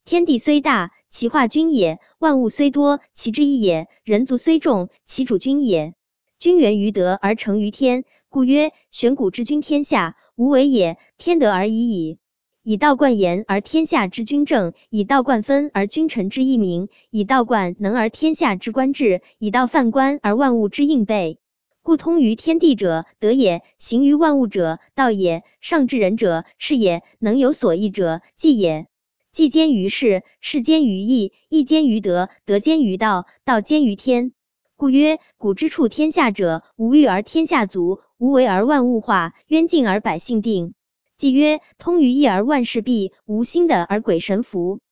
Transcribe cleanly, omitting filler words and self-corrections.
天地虽大，其化均也；万物虽多，其志一也；人族虽众，其主均也。均源于德而成于天，故曰：玄古之君天下，无为也，天德而已矣。以道贯严而天下之君正，以道贯分而君臣之义明，以道贯能而天下之官治，以道犯官而万物之应备。故通于天地者，德也；行于万物者，道也；上至人者，是也；能有所益者，纪也。纪兼于事，事兼于义，义兼于德，德兼于道，道兼于天。故曰：古之处天下者，无欲而天下足，无为而万物化，渊静而百姓定。纪曰：通于义而万事毕，无心的而鬼神服。